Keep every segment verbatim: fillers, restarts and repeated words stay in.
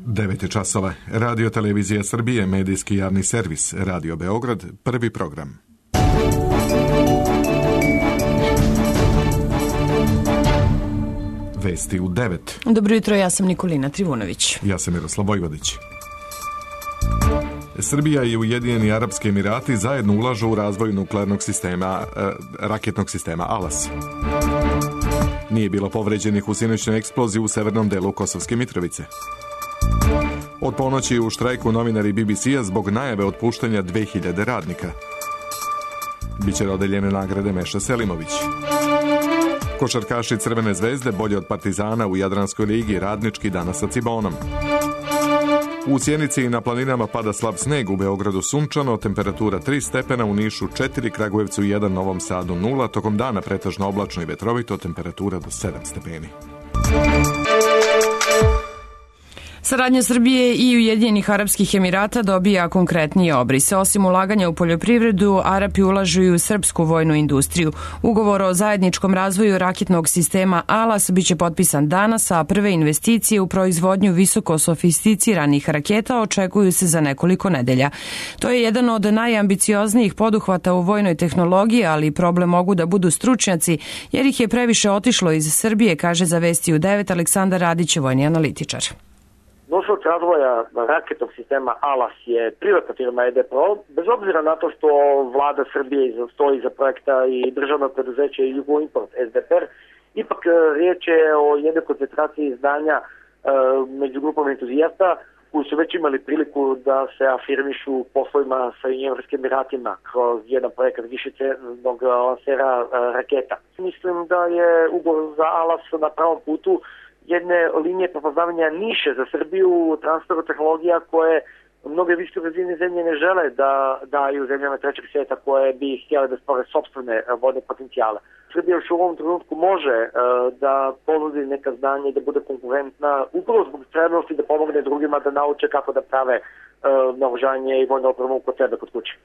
devet je časova. Radio Televizija Srbije, medijski javni servis, Radio Beograd, prvi program. Vesti u devet. Dobro jutro, ja sam Nikolina Trivunović. Ja sam Miroslav Vojvodić. Srbija i Ujedinjeni Arapski Emirati zajedno ulažu u razvoj nuklearnog sistema, eh, raketnog sistema Alas. Nije bilo povređenih u sinoćnoj eksploziji u severnom delu Kosovske Mitrovice. Od ponoći u štrajku novinari B B C-a zbog najave otpuštanja dve hiljade radnika. Biće dodeljene nagrade Meša Selimović. Košarkaši Crvene zvezde bolje od Partizana u Jadranskoj ligi, Radnički danas sa Cibonom. U Sjenici i na planinama pada slab sneg, u Beogradu sunčano, temperatura tri stepena, u Nišu četiri, Kragujevcu jedan, Novom Sadu nula, tokom dana pretežno oblačno i vetrovito, temperatura do sedam stepeni. Saradnja Srbije i Ujedinjenih Arapskih Emirata dobija konkretnije obrise. Osim ulaganja u poljoprivredu, Arapi ulažu i u srpsku vojnu industriju. Ugovor o zajedničkom razvoju raketnog sistema Alas biće potpisan danas, a prve investicije u proizvodnju visoko sofisticiranih raketa očekuju se za nekoliko nedelja. To je jedan od najambicioznijih poduhvata u vojnoj tehnologiji, ali problem mogu da budu stručnjaci, jer ih je previše otišlo iz Srbije, kaže za Vesti u devet Aleksandar Radić, vojni analitičar. Nosilac razvoja raketnog sistema Alas je privatna firma E D Pro, bez obzira na to što vlada Srbije stoji iza projekta i državno preduzeće Jugoimport S D P R, ipak riječ je o jednoj koncentraciji izdanja e, među grupom entuzijasta koji su već imali priliku da se afirmišu poslovima sa Ujedinjenim Emiratima kroz jedan projekat višecevnog lansera e, raketa. Mislim da je ugovor za Alas na pravom putu jedne linije prepoznavanja niše za Srbiju u transferu tehnologija koje mnoge visoke razvijene zemlje ne žele da daju zemljama trećeg svijeta koje bi htjele da stvore sopstvene vodne potencijale. Srbija još u ovom trenutku može uh, da ponudi neka znanja i da bude konkurentna upravo zbog spremnosti da pomogne drugima da nauče kako da prave uh, naoružanje i vojnu opremu kod sebe kod kuće.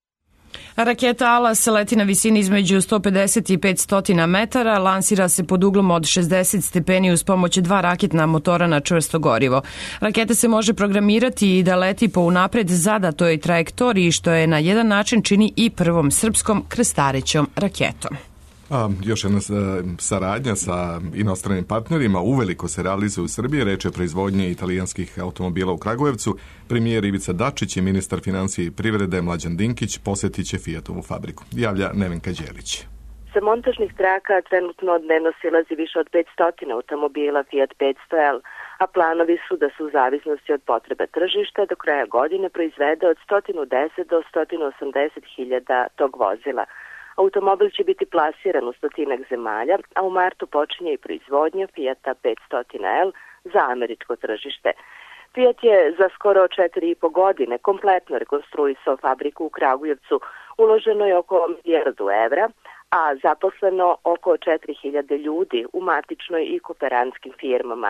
Raketa Alas leti na visini između sto pedeset i petsto metara, lansira se pod uglom od šezdeset stepeni uz pomoć dva raketna motora na čvrsto gorivo. Raketa se može programirati i da leti po unapred zadatoj trajektoriji, što je na jedan način čini i prvom srpskom krstarećom raketom. A, još jedna saradnja sa inostranim partnerima uveliko se realizuje u Srbiji. Reč je o proizvodnji italijanskih automobila u Kragujevcu. Premijer Ivica Dačić i ministar financije i privrede Mlađan Dinkić posjetit će Fijatovu fabriku. Javlja Nevenka Đelić. Sa montažnih traka trenutno dnevno silazi više od petsto automobila Fiat petsto L, a planovi su da se u zavisnosti od potrebe tržišta do kraja godine proizvede od sto deset do sto osamdeset hiljada tog vozila. Automobil će biti plasiran u stotinak zemalja, a u martu počinje i proizvodnja Fijata petsto L za američko tržište. Fiat je za skoro četiri i po godine kompletno rekonstruisao fabriku u Kragujevcu. Uloženo je oko milijardu evra, a zaposleno oko četiri hiljade ljudi u matičnoj i kooperantskim firmama.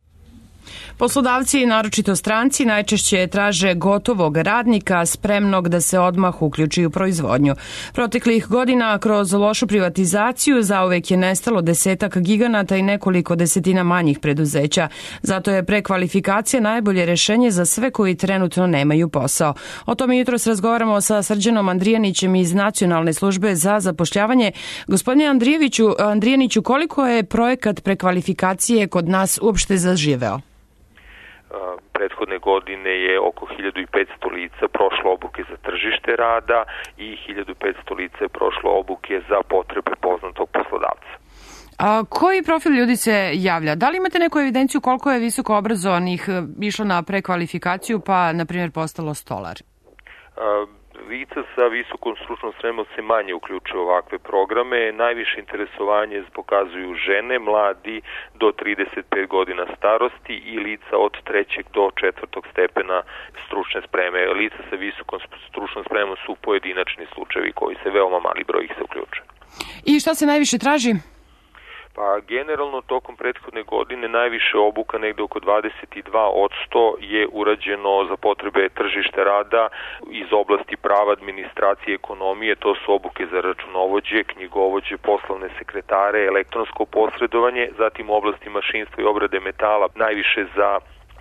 Poslodavci, naročito stranci, najčešće traže gotovog radnika spremnog da se odmah uključi u proizvodnju. Proteklih godina kroz lošu privatizaciju zauvek je nestalo desetak giganata i nekoliko desetina manjih preduzeća. Zato je prekvalifikacija najbolje rešenje za sve koji trenutno nemaju posao. O tome jutros razgovaramo sa Srđanom Andrijanićem iz Nacionalne službe za zapošljavanje. Gospodine Andrijeviću, Andrijaniću, koliko je projekat prekvalifikacije kod nas uopšte zaživeo? Prethodne godine je oko hiljadu petsto lica prošlo obuke za tržište rada i hiljadu petsto lica je prošlo obuke za potrebe poznatog poslodavca. A koji profil ljudi se javlja? Da li imate neku evidenciju koliko je visoko obrazovanih išlo na prekvalifikaciju pa, na primjer, postalo stolar? A, lica sa visokom stručnom spremom se manje uključuju ovakve programe. Najviše interesovanje pokazuju žene, mladi do trideset pet godina starosti i lica od trećeg do četvrtog stepena stručne spreme. Lica sa visokom stručnom spremom su pojedinačni slučajevi koji se veoma mali broj ih se uključuje. I šta se najviše traži? Pa generalno tokom prethodne godine najviše obuka, negde oko dvadeset dva posto je urađeno za potrebe tržišta rada iz oblasti prava, administracije, ekonomije. To su obuke za računovođe, knjigovođe, poslovne sekretare, elektronsko posredovanje, zatim u oblasti mašinstva i obrade metala najviše za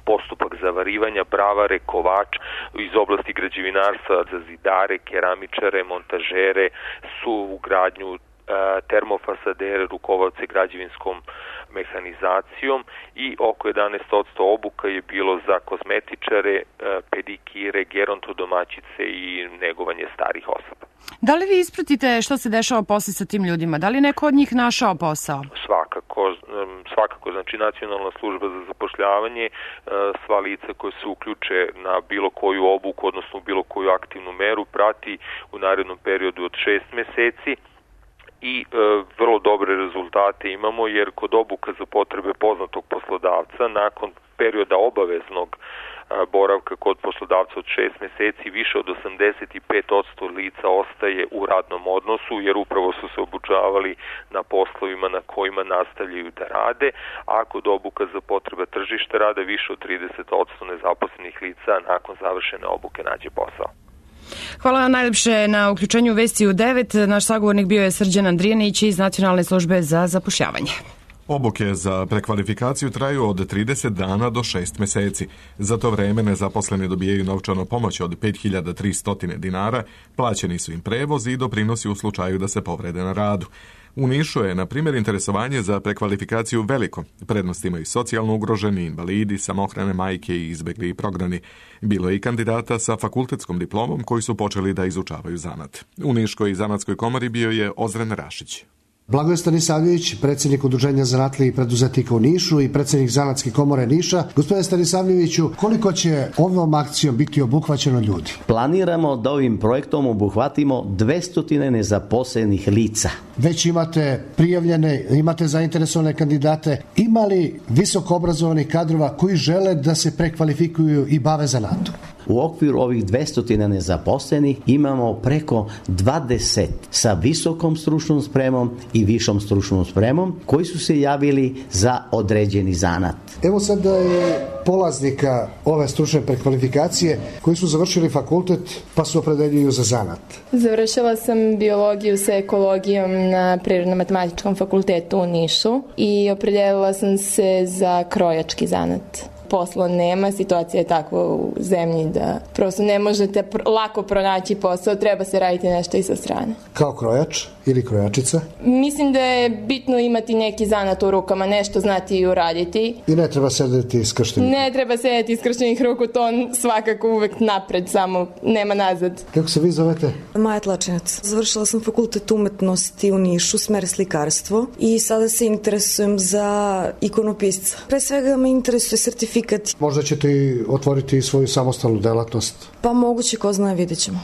postupak zavarivanja, bravare, kovač iz oblasti građevinarstva za zidare, keramičare, montažere, suvu gradnju, termofasadere, rukovaoce građevinskom mehanizacijom i oko jedanaest posto obuka je bilo za kozmetičare, pedikire, gerontodomaćice i negovanje starih osoba. Da li vi ispratite što se dešava posle sa tim ljudima? Da li neko od njih našao posao? Svakako, svakako, znači Nacionalna služba za zapošljavanje, sva lica koje se uključe na bilo koju obuku, odnosno bilo koju aktivnu meru, prati u narednom periodu od šest meseci. I e, vrlo dobre rezultate imamo, jer kod obuka za potrebe poznatog poslodavca nakon perioda obaveznog a, boravka kod poslodavca od šest meseci više od osamdeset pet posto lica ostaje u radnom odnosu, jer upravo su se obučavali na poslovima na kojima nastavljaju da rade, a kod obuka za potrebe tržišta rada više od trideset posto nezaposlenih lica nakon završene obuke nađe posao. Hvala najlepše na uključenju Vesti u devet. Naš sagovornik bio je Srđan Andrijanić iz Nacionalne službe za zapošljavanje. Obuke za prekvalifikaciju traju od trideset dana do šest meseci. Za to vreme nezaposleni dobijaju novčanu pomoć od pet hiljada tristo dinara, plaćeni su im prevoz i doprinosi u slučaju da se povrede na radu. U Nišu je, na primjer, interesovanje za prekvalifikaciju veliko. Prednost imaju socijalno ugroženi, invalidi, samohrane majke i izbegli i prognani. Bilo je i kandidata sa fakultetskom diplomom koji su počeli da izučavaju zanat. U Niškoj zanatskoj komori bio je Ozren Rašić. Blagoje Stanisavljević, predsjednik Udruženja zanatlija i preduzetnika u Nišu i predsjednik Zanatske komore Niša. Gospodine Stanisavljeviću, koliko će ovom akcijom biti obuhvaćeno ljudi? Planiramo da ovim projektom obuhvatimo dvesta nezaposlenih lica. Već imate prijavljene, imate zainteresovane kandidate. Ima li visoko obrazovanih kadrova koji žele da se prekvalifikuju i bave zanatom? U okviru ovih dvesta nezaposlenih imamo preko dvadeset sa visokom stručnom spremom i višom stručnom spremom koji su se javili za određeni zanat. Evo sada je polaznika ove stručne prekvalifikacije koji su završili fakultet pa su opredeljuju za zanat. Završila sam biologiju sa ekologijom na Prirodno-matematičkom fakultetu u Nišu i opredelila sam se za krojački zanat. Posla nema, situacija je takva u zemlji da prosto ne možete pr- lako pronaći posao, treba se raditi nešto i sa strane. Kao krojač ili krojačica? Mislim da je bitno imati neki zanat u rukama, nešto znati i uraditi. I ne treba sedeti iskrštenih? Ne treba sedeti iskrštenih ruku, to svakako uvek napred, samo nema nazad. Kako se vi zovete? Maja Tlačinac. Završila sam fakultet umetnosti u Nišu, smer slikarstvo i sada se interesujem za ikonopisca. Pre svega me interesuje sertifikat. Možda ćete i otvoriti svoju samostalnu delatnost? Pa moguće, ko zna, vidjet ćemo.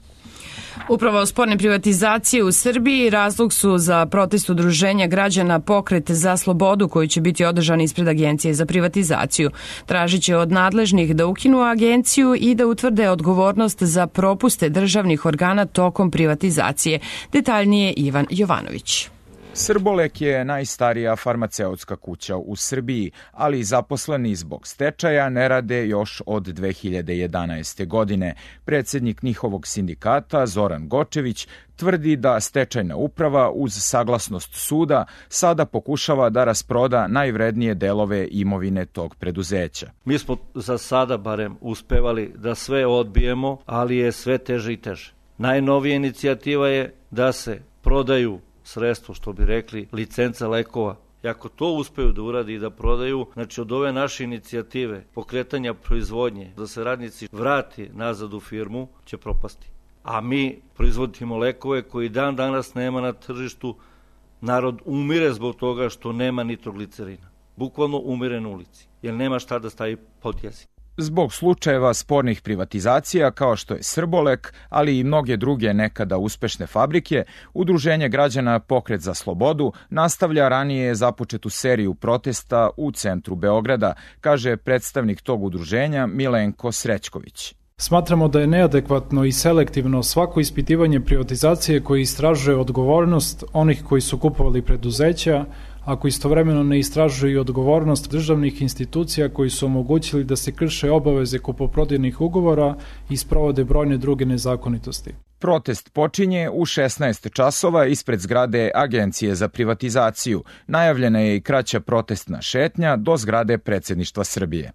Upravo sporne privatizacije u Srbiji razlog su za protest udruženja građana Pokret za slobodu koji će biti održan ispred Agencije za privatizaciju. Tražit će od nadležnih da ukinu agenciju i da utvrde odgovornost za propuste državnih organa tokom privatizacije. Detaljnije Ivan Jovanović. Srbolek je najstarija farmaceutska kuća u Srbiji, ali zaposleni zbog stečaja ne rade još od dve hiljade jedanaeste. godine. Predsjednik njihovog sindikata, Zoran Gočević, tvrdi da stečajna uprava uz saglasnost suda sada pokušava da rasproda najvrednije delove imovine tog preduzeća. Mi smo za sada barem uspevali da sve odbijemo, ali je sve teže i teže. Najnovija inicijativa je da se prodaju sredstvo, što bi rekli, licenca lekova. I ako to uspeju da uradi i da prodaju, znači od ove naše inicijative pokretanja proizvodnje, da se radnici vrati nazad u firmu, će propasti. A mi proizvodimo lekove koji dan danas nema na tržištu. Narod umire zbog toga što nema nitroglicerina. Bukvalno umire na ulici, jer nema šta da stavi pod jezik. Zbog slučajeva spornih privatizacija kao što je Srbolek, ali i mnoge druge nekada uspešne fabrike, Udruženje građana Pokret za slobodu nastavlja ranije započetu seriju protesta u centru Beograda, kaže predstavnik tog udruženja Milenko Srećković. Smatramo da je neadekvatno i selektivno svako ispitivanje privatizacije koji istražuje odgovornost onih koji su kupovali preduzeća, ako istovremeno ne istražuju i odgovornost državnih institucija koji su omogućili da se krše obaveze kupoprodajnih ugovora i sprovode brojne druge nezakonitosti. Protest počinje u šesnaest časova ispred zgrade Agencije za privatizaciju. Najavljena je i kraća protestna šetnja do zgrade Predsjedništva Srbije.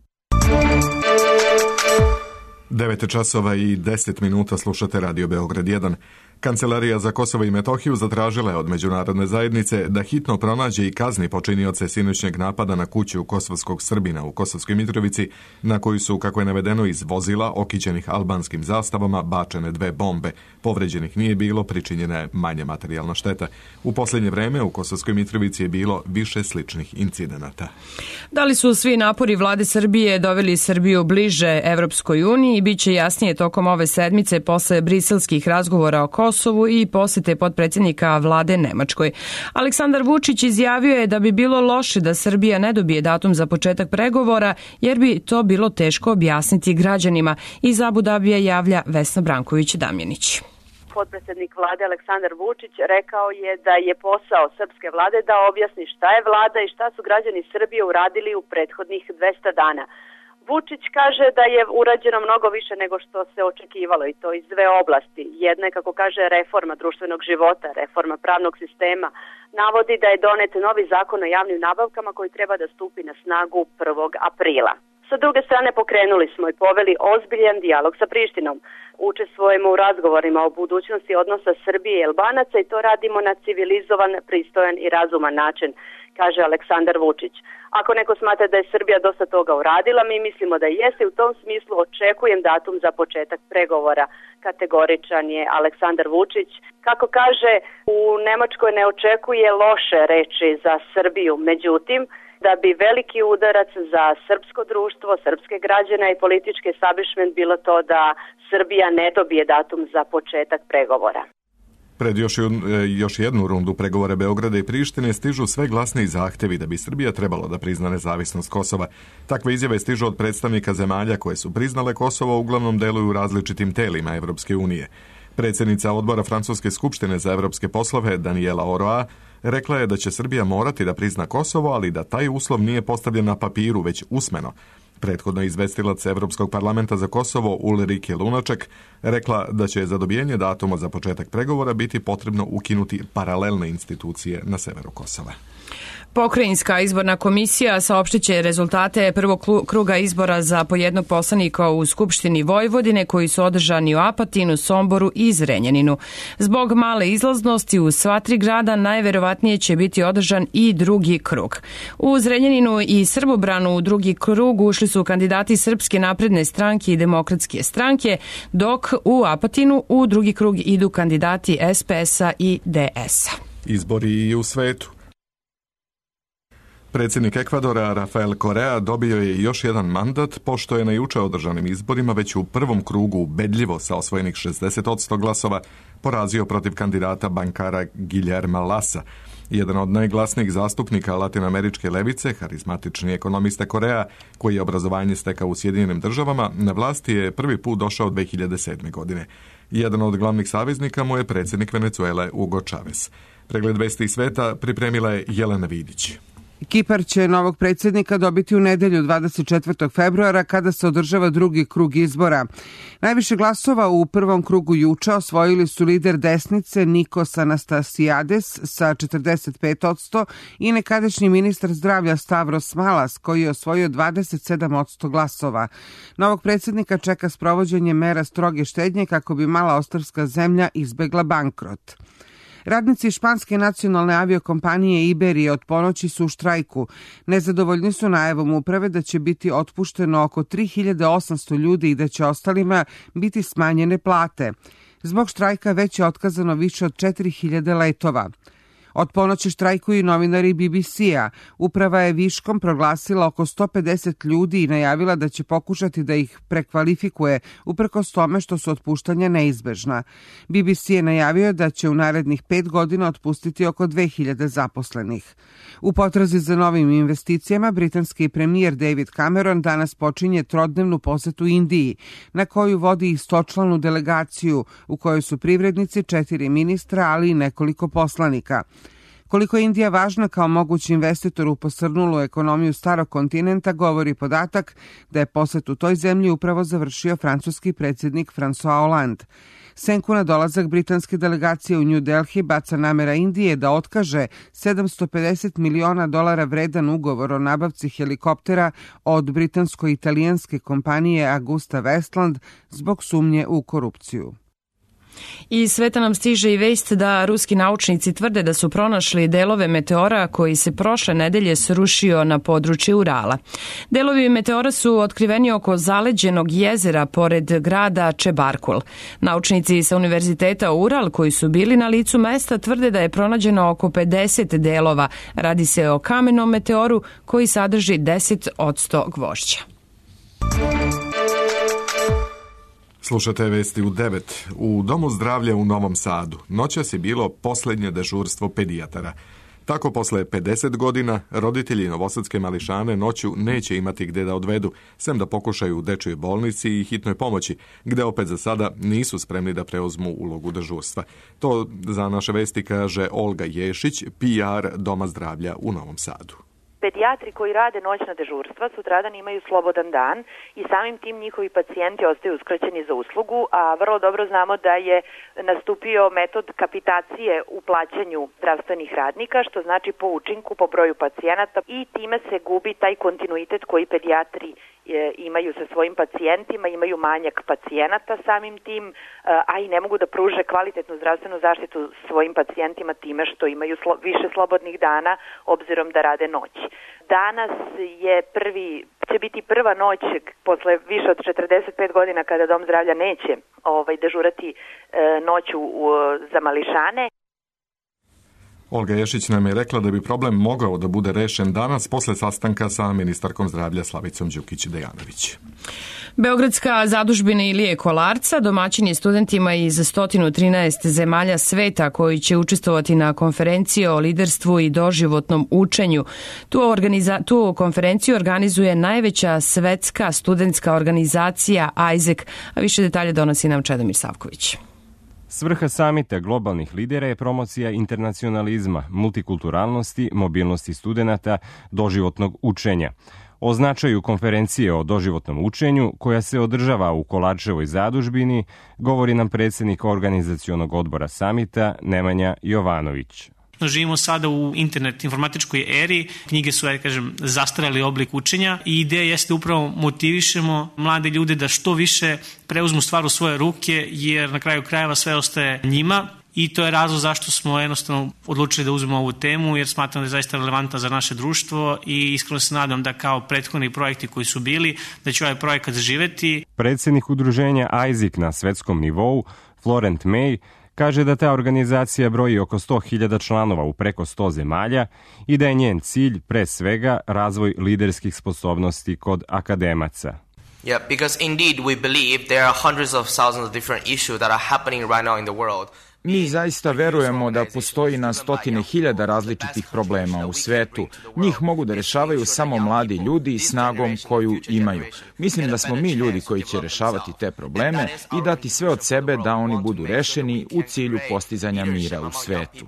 devet časova i deset minuta, slušate Radio Beograd jedan. Kancelarija za Kosovo i Metohiju zatražila je od međunarodne zajednice da hitno pronađe i kazni počinioce sinoćnjeg napada na kuću kosovskog Srbina u Kosovskoj Mitrovici, na koju su, kako je navedeno, iz vozila okićenih albanskim zastavama bačene dve bombe. Povređenih nije bilo, pričinjena je manja materijalna šteta. U posljednje vreme u Kosovskoj Mitrovici je bilo više sličnih incidenata. Da li su svi napori vlade Srbije doveli Srbiju bliže Evropskoj uniji, bit će jasnije tokom ove sedmice posle briselskih razgovora o Kosovu i posete potpredsjednika vlade Nemačkoj. Aleksandar Vučić izjavio je da bi bilo loše da Srbija ne dobije datum za početak pregovora, jer bi to bilo teško objasniti građanima. Iz Abu Dabija javlja Vesna Branković-Damjanić. Potpredsjednik vlade Aleksandar Vučić rekao je da je posao srpske vlade da objasni šta je vlada i šta su građani Srbije uradili u prethodnih dvesta dana. Vučić kaže da je urađeno mnogo više nego što se očekivalo, i to iz dve oblasti. Jedna je, kako kaže, reforma društvenog života, reforma pravnog sistema. Navodi da je donet novi zakon o javnim nabavkama koji treba da stupi na snagu prvog aprila. Sa druge strane, pokrenuli smo i poveli ozbiljan dijalog sa Prištinom. Učestvujemo u razgovorima o budućnosti odnosa Srbije i Albanaca i to radimo na civilizovan, pristojan i razuman način, kaže Aleksandar Vučić. Ako neko smatra da je Srbija dosta toga uradila, mi mislimo da jeste, u tom smislu očekujem datum za početak pregovora. Kategoričan je Aleksandar Vučić. Kako kaže, u Nemačkoj ne očekuje loše reči za Srbiju, međutim, da bi veliki udarac za srpsko društvo, srpske građane i politički establishment bilo to da Srbija ne dobije datum za početak pregovora. Pred još, još jednu rundu pregovora Beograda i Prištine stižu sve glasniji zahtevi da bi Srbija trebalo da prizna nezavisnost Kosova. Takve izjave stižu od predstavnika zemalja koje su priznale Kosovo, uglavnom deluju u različitim telima Evropske unije. Predsjednica odbora Francuske skupštine za evropske poslove Daniela Oroa rekla je da će Srbija morati da prizna Kosovo, ali da taj uslov nije postavljen na papiru, već usmeno. Prethodno izvestilac Evropskog parlamenta za Kosovo Ulrike Lunaček rekla da će za dobijenje datuma za početak pregovora biti potrebno ukinuti paralelne institucije na severu Kosova. Pokrajinska izborna komisija saopštiće rezultate prvog kruga izbora za po jednog poslanika u Skupštini Vojvodine koji su održani u Apatinu, Somboru i Zrenjaninu. Zbog male izlaznosti u sva tri grada najverovatnije će biti održan i drugi krug. U Zrenjaninu i Srbobranu u drugi krug ušli su kandidati Srpske napredne stranke i Demokratske stranke, dok u Apatinu u drugi krug idu kandidati S P S-a i D S-a. Izbori i u svetu. Predsjednik Ekvadora Rafael Correa dobio je još jedan mandat pošto je na juče održanim izborima već u prvom krugu ubedljivo sa osvojenih šezdeset posto glasova porazio protiv kandidata bankara Guillerma Lassa. Jedan od najglasnijih zastupnika latinoameričke levice, harizmatični ekonomista Correa, koji je obrazovanje stekao u Sjedinjenim državama, na vlasti je prvi put došao dve hiljade sedme. godine. Jedan od glavnih saveznika mu je predsjednik Venezuele Hugo Chavez. Pregled vesti iz sveta pripremila je Jelena Vidić. Kipar će novog predsjednika dobiti u nedelju dvadeset četvrtog februara kada se održava drugi krug izbora. Najviše glasova u prvom krugu juče osvojili su lider desnice Nikos Anastasiades sa četrdeset pet posto i nekadašnji ministar zdravlja Stavros Malas koji je osvojio dvadeset sedam posto glasova. Novog predsjednika čeka sprovođenje mera stroge štednje kako bi mala ostrvska zemlja izbegla bankrot. Radnici španske nacionalne aviokompanije Iberije od ponoći su u štrajku. Nezadovoljni su najavom uprave da će biti otpušteno oko tri hiljade osamsto ljudi i da će ostalima biti smanjene plate. Zbog štrajka već je otkazano više od četiri hiljade letova. Od ponoći štrajkuju i novinari B B C-a. Uprava je viškom proglasila oko sto pedeset ljudi i najavila da će pokušati da ih prekvalifikuje, uprkos tome što su otpuštanja neizbežna. B B C je najavio da će u narednih pet godina otpustiti oko dve hiljade zaposlenih. U potrazi za novim investicijama, britanski premijer David Cameron danas počinje trodnevnu posetu Indiji, na koju vodi istočlanu delegaciju, u kojoj su privrednici, četiri ministra, ali i nekoliko poslanika. Koliko je Indija važna kao mogući investitor u posrnulu ekonomiju starog kontinenta govori podatak da je posjet u toj zemlji upravo završio francuski predsjednik François Hollande. Senku na dolazak britanske delegacije u New Delhi baca namera Indije da otkaže sedamsto pedeset miliona dolara vredan ugovor o nabavci helikoptera od britansko-italijanske kompanije Augusta Westland zbog sumnje u korupciju. Iz sveta nam stiže i vest da ruski naučnici tvrde da su pronašli delove meteora koji se prošle nedelje srušio na područje Urala. Delovi meteora su otkriveni oko zaleđenog jezera pored grada Čebarkul. Naučnici sa Univerziteta Ural koji su bili na licu mesta tvrde da je pronađeno oko pedeset delova. Radi se o kamenom meteoru koji sadrži deset posto gvožđa. Slušate vesti u devet. U Domu zdravlja u Novom Sadu noćas je bilo posljednje dežurstvo pedijatara. Tako posle pedeset godina roditelji novosadske mališane noću neće imati gde da odvedu, sem da pokušaju u dečjoj bolnici i hitnoj pomoći, gde opet za sada nisu spremni da preuzmu ulogu dežurstva. To za naše vesti kaže Olga Ješić, P R Doma zdravlja u Novom Sadu. Pedijatri koji rade noćna dežurstva sutradan imaju slobodan dan i samim tim njihovi pacijenti ostaju uskraćeni za uslugu, a vrlo dobro znamo da je nastupio metod kapitacije u plaćanju zdravstvenih radnika, što znači po učinku, po broju pacijenata, i time se gubi taj kontinuitet koji pedijatri imaju sa svojim pacijentima, imaju manjak pacijenata samim tim, a i ne mogu da pruže kvalitetnu zdravstvenu zaštitu svojim pacijentima time što imaju slo- više slobodnih dana obzirom da rade noć. Danas je prvi, će biti prva noć posle više od četrdeset pet godina kada Dom zdravlja neće ovaj, dežurati e, noću u, za mališane. Olga Ješić nam je rekla da bi problem mogao da bude rešen danas posle sastanka sa ministarkom zdravlja Slavicom Đukić-Dejanović. Beogradska zadužbina Ilije Kolarca domaćin je studentima iz sto trinaest zemalja sveta koji će učestvovati na konferenciji o liderstvu i doživotnom učenju. Tu, organiza, tu konferenciju organizuje najveća svetska studentska organizacija I S E C, a više detalje donosi nam Čedomir Savković. Svrha samita globalnih lidera je promocija internacionalizma, multikulturalnosti, mobilnosti studenata, doživotnog učenja. O značaju konferencije o doživotnom učenju, koja se održava u Kolarčevoj zadužbini, govori nam predsjednik organizacionog odbora samita Nemanja Jovanović. Živimo sada u internet informatičkoj eri, knjige su, ja kažem, zastareli oblik učenja i ideja jeste upravo motivišemo mlade ljude da što više preuzmu stvar u svoje ruke, jer na kraju krajeva sve ostaje njima. I to je razlog zašto smo jednostavno odlučili da uzmemo ovu temu, jer smatram da je zaista relevantna za naše društvo i iskreno se nadam da kao prethodni projekti koji su bili, da će ovaj projekat zaživeti. Predsjednik udruženja I S E C na svetskom nivou, Florent May, kaže da ta organizacija broji oko sto hiljada članova u preko sto zemalja i da je njen cilj, pre svega, razvoj liderskih sposobnosti kod akademaca. Yeah, because indeed we believe there are hundreds of thousands of different issues that are happening right now in the world. Mi zaista verujemo da postoji na stotine hiljada različitih problema u svetu. Njih mogu da rešavaju samo mladi ljudi snagom koju imaju. Mislim da smo mi ljudi koji će rešavati te probleme i dati sve od sebe da oni budu rešeni u cilju postizanja mira u svetu.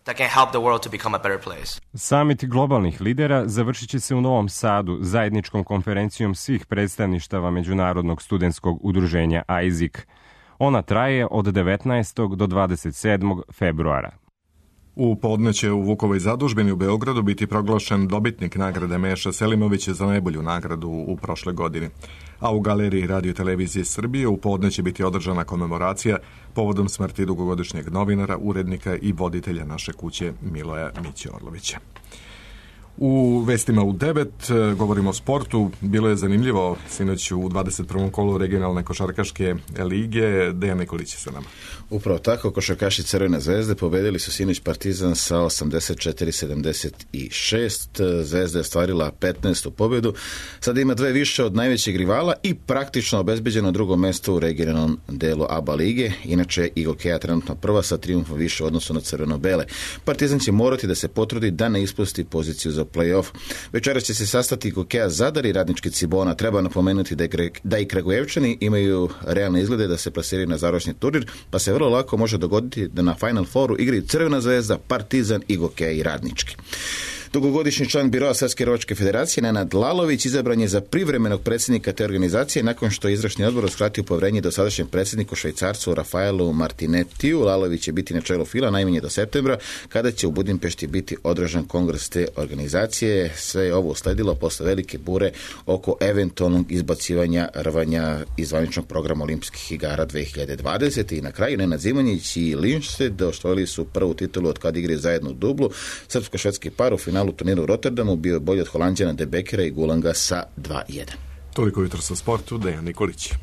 Samit globalnih lidera završit će se u Novom Sadu zajedničkom konferencijom svih predstavništava Međunarodnog studentskog udruženja I S E C. Ona traje od devetnaestog do dvadeset sedmog februara. U podne će u Vukovoj zadužbini u Beogradu biti proglašen dobitnik nagrade Meša Selimović za najbolju nagradu u prošle godini. A u galeriji Radio Televizije Srbije u podne će biti održana komemoracija povodom smrti dugogodišnjeg novinara, urednika i voditelja naše kuće Miloja Miće Orlovića. U vestima u devet govorimo o sportu. Bilo je zanimljivo sinoć u dvadeset prvom kolu regionalne košarkaške lige. Dejan Nikolić je sa nama. Upravo tako, košarkaši Crvene zvezde pobedili su sinoć Partizan sa osamdeset četiri sedamdeset šest. Zvezda je ostvarila petnaestu pobedu. Sada ima dve više od najvećeg rivala i praktično obezbeđeno drugo mesto u regionalnom delu A B A lige. Inače, i Gokeja trenutno prva sa trijumfom više u odnosu na crveno-bele. Partizan će morati da se potrudi da ne ispusti poziciju za play-off. Večeras će se sastati Gokeja Zadar i Radnički Cibona. Treba napomenuti da, je, da i Kragujevčani imaju realne izglede da se plasiraju na završni turnir, pa se vrlo lako može dogoditi da na Final Fouru igraju Crvena zvezda, Partizan i Gokeja i Radnički. Dugogodišnji član biroa Srpske rvačke federacije Nenad Lalović izabran je za privremenog predsjednika te organizacije nakon što je izvršni odbor uskratio poverenje dosadašnjem predsjedniku Švajcarcu Rafaelu Martinetiju. Lalović će biti na čelu fila najmanje do septembra, kada će u Budimpešti biti održan kongres te organizacije. Sve je ovo usledilo posle velike bure oko eventualnog izbacivanja rvanja iz zvaničnog programa Olimpijskih igara dve hiljade dvadesete. I na kraju Nenad Zimonjić i Lindstedt osvojili su prvu titulu od kad igre zajedno u dublu. Srpsko-švedski par u finalu turnira u Rotterdamu bio je bolji od Holanđana De Bekera i Gulanga sa dva jedan. Toliko jutros o sportu, Dejan Nikolić.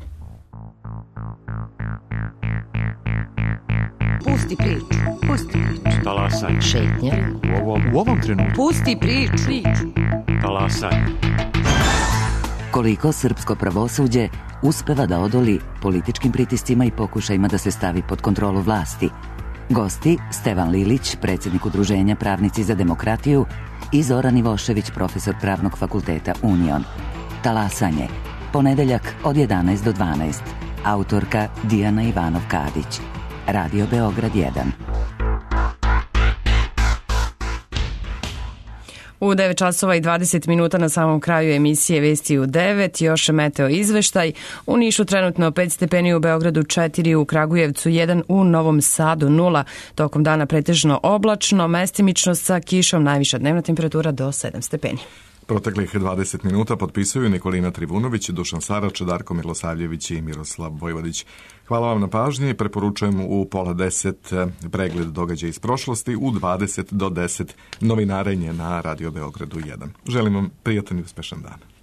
Pusti priču, pusti priču. Talasaj. Šetnja. U ovom, u ovom trenutku. Pusti priču. Talasaj. Koliko srpsko pravosuđe uspeva da odoli političkim pritiscima i pokušajima da se stavi pod kontrolu vlasti. Gosti Stevan Lilić, predsjednik Udruženja Pravnici za demokratiju, i Zoran Ivošević, profesor Pravnog fakulteta Union. Talasanje, ponedeljak od jedanaest do dvanaest. Autorka Dijana Ivanov-Kadić. Radio Beograd jedan. U devet časova i dvadeset minuta na samom kraju emisije Vesti u devet, još meteo izveštaj. U Nišu trenutno pet stepeni, u Beogradu četiri, u Kragujevcu jedan, u Novom Sadu nula. Tokom dana pretežno oblačno, mestimično sa kišom, najviša dnevna temperatura do sedam stepeni. Proteklih dvadeset minuta potpisuju Nikolina Trivunović, Dušan Sarač, Darko Milosavljević i Miroslav Vojvodić. Hvala vam na pažnji, preporučujem u pola deset pregled događaja iz prošlosti, u dvadeset do deset novinarenje na Radio Beogradu jedan. Želim vam prijatan i uspešan dan.